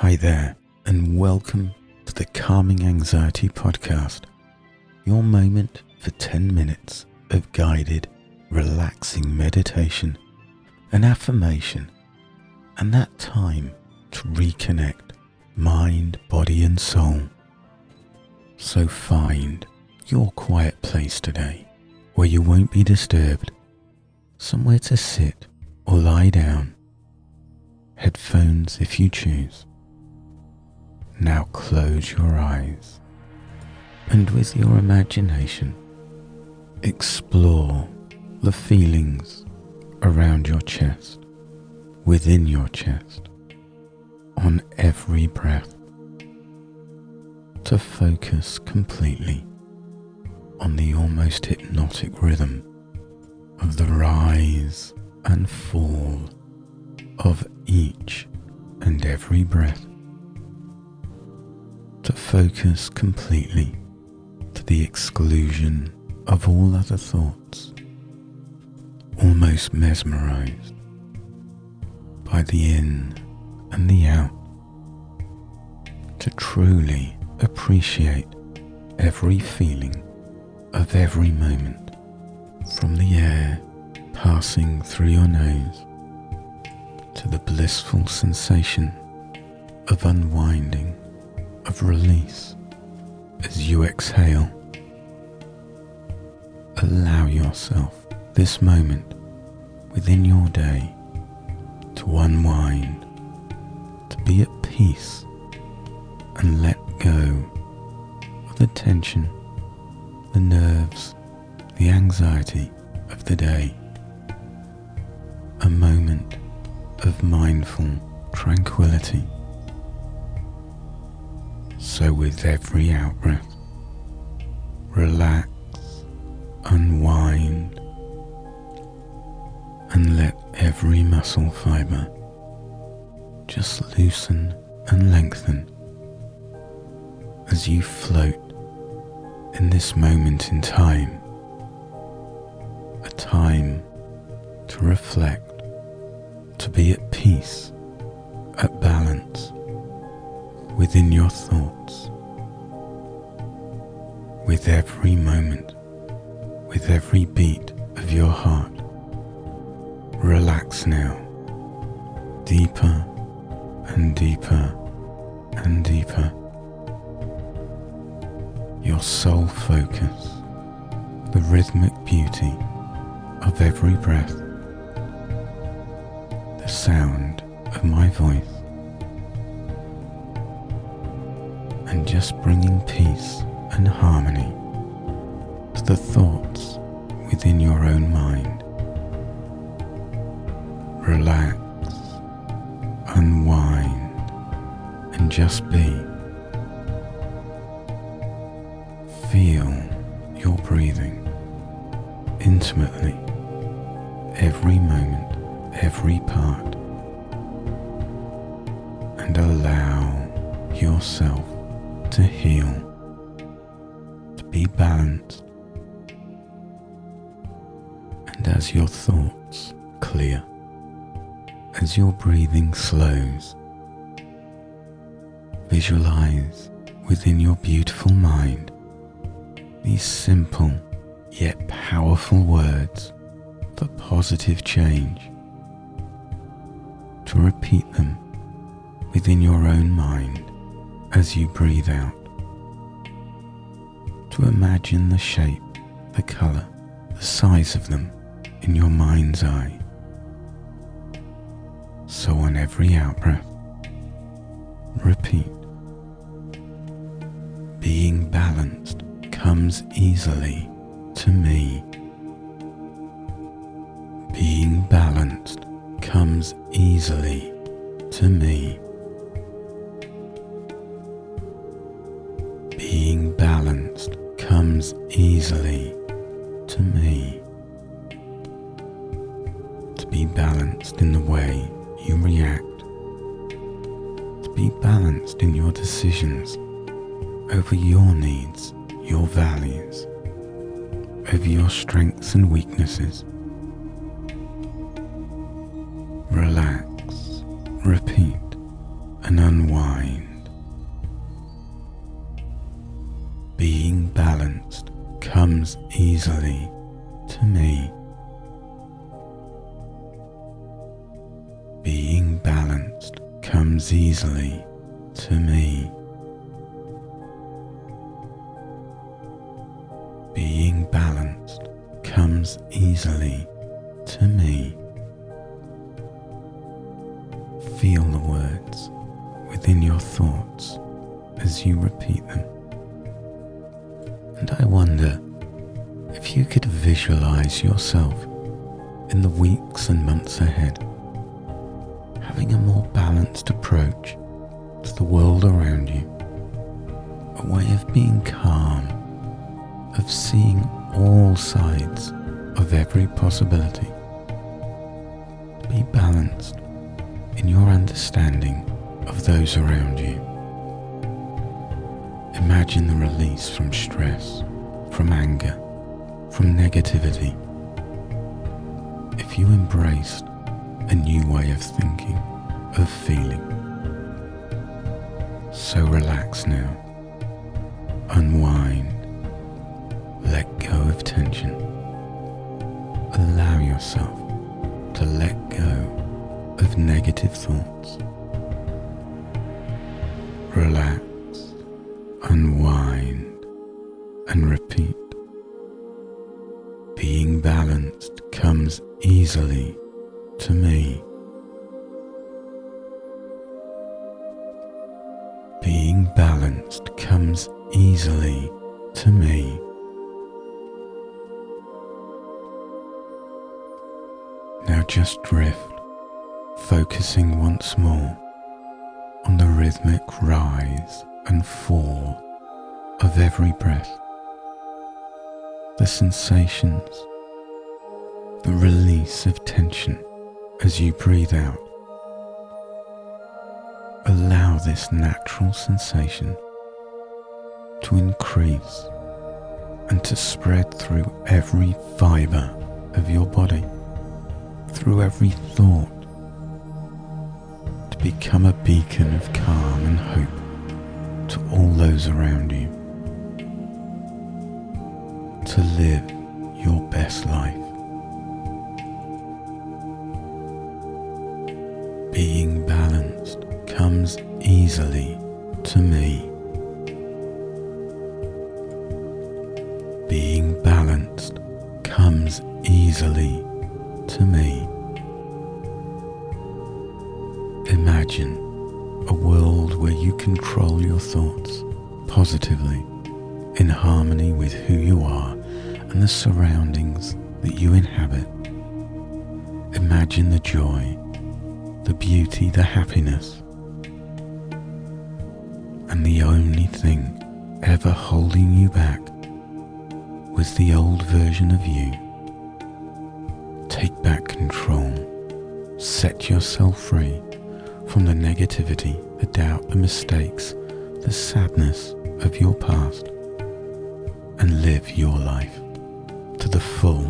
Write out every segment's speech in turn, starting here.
Hi there, and welcome to the Calming Anxiety Podcast, your moment for 10 minutes of guided, relaxing meditation, an affirmation, and that time to reconnect mind, body, and soul. So find your quiet place today where you won't be disturbed, somewhere to sit or lie down, headphones if you choose. Now close your eyes and with your imagination explore the feelings around your chest, within your chest, on every breath, to focus completely on the almost hypnotic rhythm of the rise and fall of each and every breath, to focus completely to the exclusion of all other thoughts, almost mesmerized by the in and the out, to truly appreciate every feeling of every moment, from the air passing through your nose to the blissful sensation of unwinding, of release as you exhale. Allow yourself this moment within your day to unwind, to be at peace and let go of the tension, the nerves, the anxiety of the day. A moment of mindful tranquility. So with every out-breath, relax, unwind, and let every muscle fiber just loosen and lengthen as you float in this moment in time, a time to reflect, to be at peace, at balance within your thoughts. With every moment, with every beat of your heart, relax now, deeper and deeper and deeper. Your sole focus, the rhythmic beauty of every breath, the sound of my voice, and just bringing peace and harmony to the thoughts within your own mind. Relax, unwind, and just be. Feel your breathing intimately, every moment, every part, and allow yourself to heal, to be balanced. And as your thoughts clear, as your breathing slows, visualize within your beautiful mind these simple yet powerful words for positive change. To repeat them within your own mind as you breathe out. To imagine the shape, the colour, the size of them in your mind's eye. So on every out-breath, repeat. Being balanced comes easily to me. Being balanced comes easily to me. Being balanced comes easily to me. To be balanced in the way you react. To be balanced in your decisions over your needs, your values, over your strengths and weaknesses. Relax, repeat, and unwind. Being balanced comes easily to me. Being balanced comes easily to me. Being balanced comes easily to me. Feel the words within your thoughts as you repeat them. And I wonder if you could visualize yourself in the weeks and months ahead, having a more balanced approach to the world around you, a way of being calm, of seeing all sides of every possibility. Be balanced in your understanding of those around you. Imagine the release from stress, from anger, from negativity. If you embraced a new way of thinking, of feeling. So relax now. Unwind. Let go of tension. Allow yourself to let go of negative thoughts. Relax, unwind, and repeat. Being balanced comes easily to me. Being balanced comes easily to me. Now just drift, focusing once more on the rhythmic rise and fall of every breath, the sensations, the release of tension as you breathe out. Allow this natural sensation to increase and to spread through every fibre of your body, through every thought, to become a beacon of calm and hope to all those around you, to live your best life. Being balanced comes easily to me. Being balanced comes easily to me. Imagine a world where you control your thoughts positively, in harmony with who you are and the surroundings that you inhabit. Imagine the joy, the beauty, the happiness, and the only thing ever holding you back was the old version of you. Take back control. Set yourself free from the negativity, the doubt, the mistakes, the sadness of your past, and live your life to the full.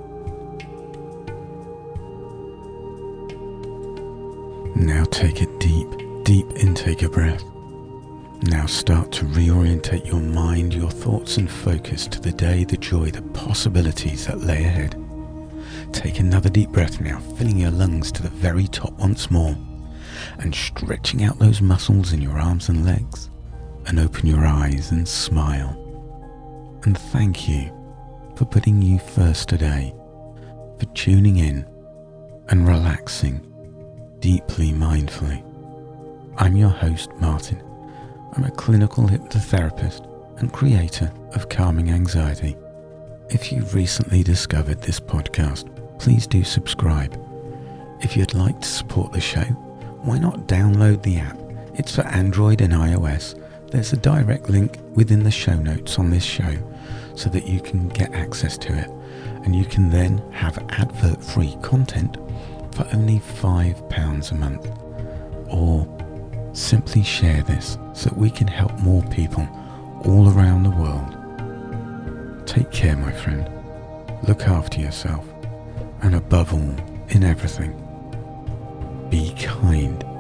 Now take a deep intake of breath. Now start to reorientate your mind, your thoughts and focus to the day, the joy, the possibilities that lay ahead. Take another deep breath now, filling your lungs to the very top once more, and stretching out those muscles in your arms and legs, and open your eyes and smile. And thank you for putting you first today, for tuning in and relaxing deeply mindfully. I'm your host, Martin. I'm a clinical hypnotherapist and creator of Calming Anxiety. If you've recently discovered this podcast, please do subscribe. If you'd like to support the show, why not download the app? It's for Android and iOS. There's a direct link within the show notes on this show so that you can get access to it, and you can then have advert-free content for only £5 a month. Or simply share this so that we can help more people all around the world. Take care, my friend. Look after yourself. And above all, in everything, be kind